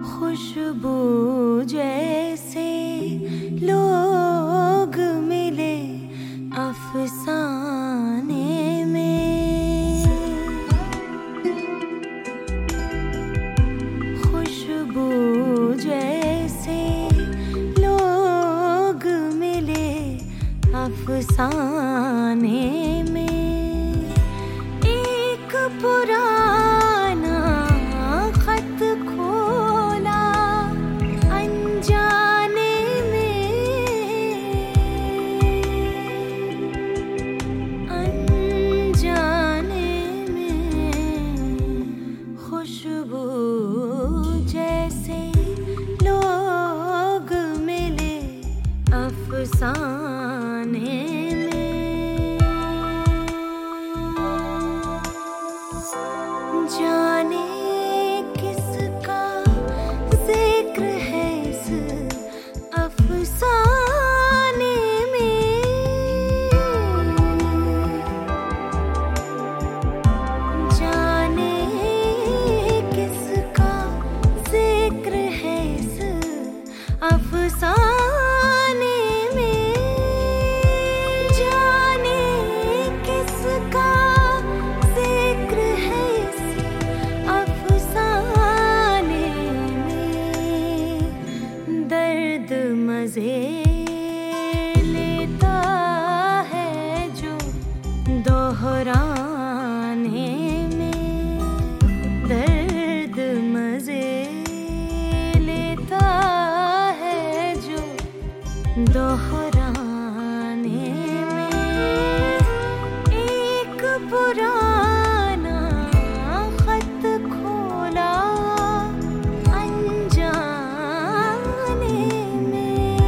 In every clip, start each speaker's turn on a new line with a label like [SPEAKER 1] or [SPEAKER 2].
[SPEAKER 1] खुशबू जैसे लोग मिले अफसाने में, खुशबू जैसे लोग मिले अफसाने में। एक पुराना खत खोला अनजाने में, अनजाने में। खुशबू जैसे लोग मिले अफसाने में। जाने किसका जिक्र है इस अफसाने में, जाने किसका जिक्र है इस अफसाने में, जाने किसका जिक्र है इस अफसाने में। दर्द मजे लेता है जो दोहराने में, दर्द मजे लेता है जो दोहराने में। एक पुराना खत खोला अनजाने में,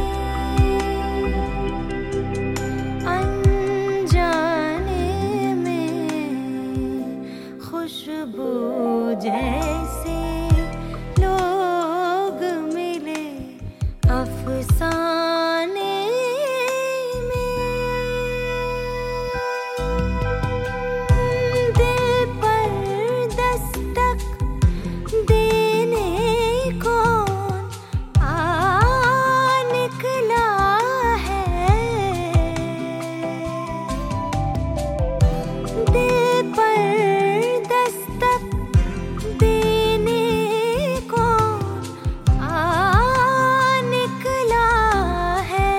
[SPEAKER 1] अनजाने में। खुशबू जैसे लोग मिले अफसाने में। दिल पर दस्तक देने कौन आ निकला है, दिल पर दस्तक देने कौन आ निकला है।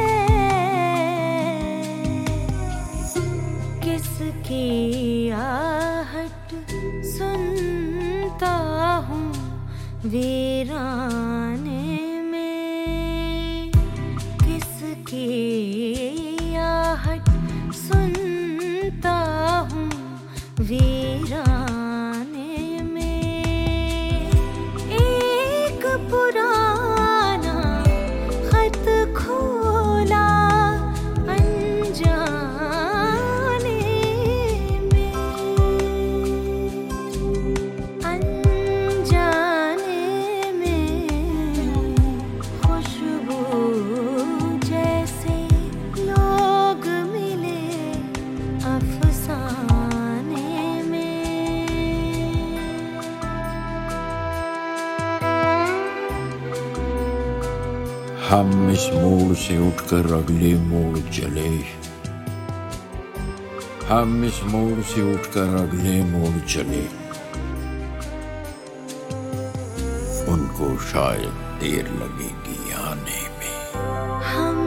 [SPEAKER 1] किसकी आहट सुनता हूँ वीराने में, किसकी आहट सुनता हूँ वीराने में। एक पुराना खत खोला अनजाने में, अनजाने में। खुशबू जैसे लोग मिले अफसाने में।
[SPEAKER 2] हम इस मोड़ से उठकर अगले मोड़ चले, हम इस मोड़ से उठकर अगले मोड़ चले। उनको शायद देर लगेगी आने में।
[SPEAKER 1] हम